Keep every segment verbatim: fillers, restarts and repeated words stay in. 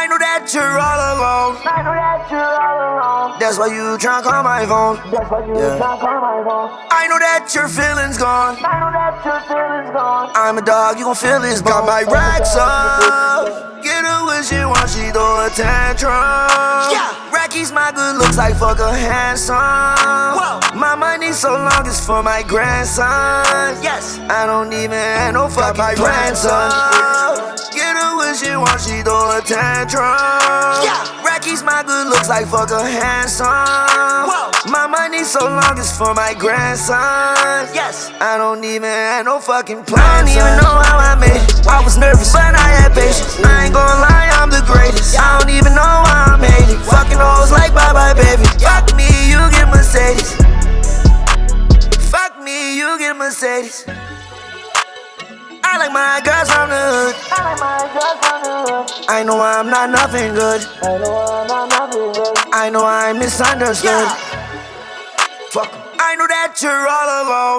I know that you're all alone. I know that you're all alone. That's why you tryna call my phone. That's why you Yeah. tryna call my phone. I know that your feelings gone. I know that your feelings gone. I'm a dog, you gon' feel this. Got my racks up. Get her when she wants, she throw a tantrum. Yeah. Racky's my good looks like fuck a handsome. Whoa. My money so long it's for my grandson. Yes. I don't even have no fucking grandson. Get her when she wants, she throw a tantrum. Yeah. Racky's my good looks like fuck a handsome. Whoa. My money so long it's for my grandson. Yes. I don't even have no fucking plan. I don't even know how I made it. I was nervous, but I had patience. I ain't gonna lie, I'm the greatest. I don't even know how I made it. Fucking hoes like bye bye baby. Fuck me, you get Mercedes. Fuck me, you get Mercedes. I like my girls from the hood. I like my girls from the hood. I know I'm not nothing good. I know I'm not nothing good. I know I'm misunderstood. Yeah. Fuck 'em. I know that you're all alone.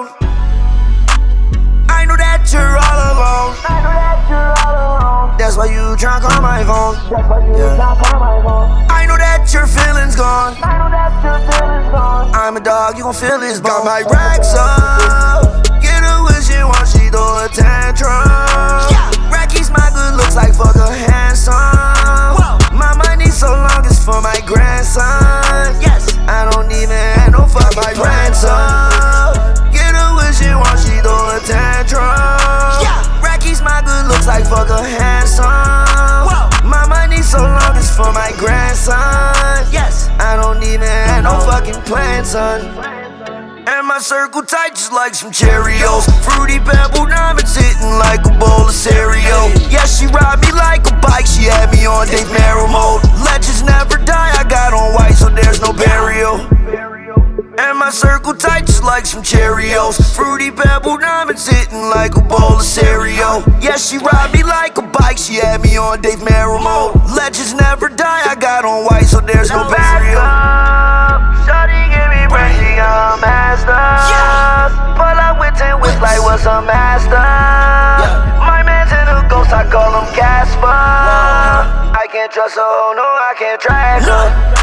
I know that you're all alone. I know that you're all alone. That's why you tryna call my phone. That's why you Yeah. tryna call my phone. I know that your feelings gone. I know that your feelings gone. I'm a dog, you gon' feel this. Got my racks up. Get her when she wants, she throw a tantrum. Yeah. Racky's my good looks like fuck a handsome. Whoa. My money so long it's for my grandson. Yes. I don't even have no fuck my grandson. Get her when she wants, she throw a tantrum. Yeah. Racky's my good looks like fuck a handsome. Whoa. My money so long it's for my grandson. Yes. I don't even have no fucking plan, son. And my circle tight just like some Cheerios. Fruity Pebble diamonds hitting like a bowl of cereal. Yeah, she ride me like a bike, she had me on Dave Merrill mode. Legends never die, I got on white so there's no burial. And my circle tight just like some Cheerios. Fruity Pebble diamonds hitting like a bowl of cereal. Yeah, she ride me like a bike, she had me on Dave Merrill mode. Legends never die, I got on white so there's no burial. Shawty give me brain, she got a master. Yeah. Pull up with ten whips like what's a master. Yeah. My man's in a ghost, I call him Casper. I can't trust her, oh no, I can't track her.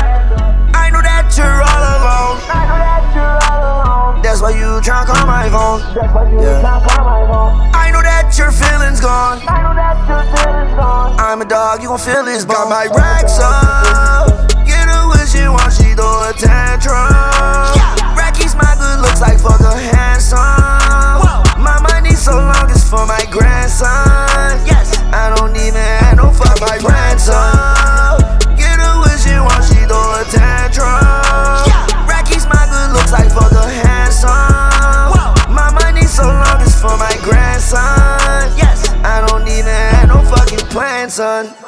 I know that you're all alone. I know that you're all alone. That's why you tryna call my phone. That's why you Yeah. tryna call my phone. I know that your feelings gone. I know that your feelings gone. I'm a dog, you gon' feel this. Got my racks up. Get her when she wants, she throw a tantrum. Yeah. Racky's my good looks like fuck a handsome. Whoa. My money so long it's for my grandson. Yes. I don't even have no fuck my grandson. Get her when she wants, she throw a tantrum. Yeah. Racky's my good looks like fuck a handsome. Whoa. My money so long it's for my grandson. Yes. I don't even have no fucking plan, son.